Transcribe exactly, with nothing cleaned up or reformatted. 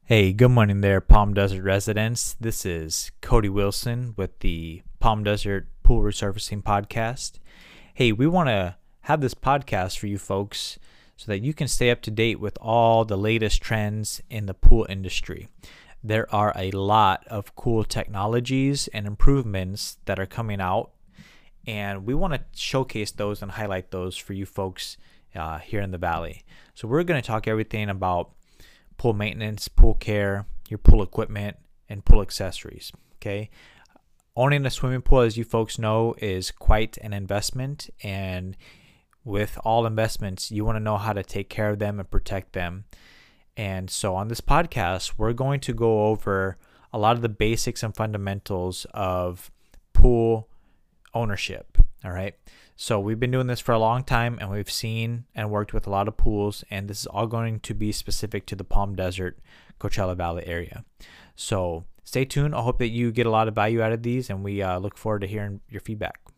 Hey, good morning there, Palm Desert residents. This is Cody Wilson with the Palm Desert Pool Resurfacing Podcast. Hey, we want to have this podcast for you folks so that you can stay up to date with all the latest trends in the pool industry. There are a lot of cool technologies and improvements that are coming out, and we want to showcase those and highlight those for you folks uh, here in the Valley. So we're going to talk everything about pool maintenance, pool care, your pool equipment, and pool accessories. Okay. Owning a swimming pool, as you folks know, is quite an investment. And with all investments, you want to know how to take care of them and protect them. And so on this podcast, we're going to go over a lot of the basics and fundamentals of pool ownership. All right. So we've been doing this for a long time, and we've seen and worked with a lot of pools, and this is all going to be specific to the Palm Desert, Coachella Valley area. So stay tuned. I hope that you get a lot of value out of these, and we uh, look forward to hearing your feedback.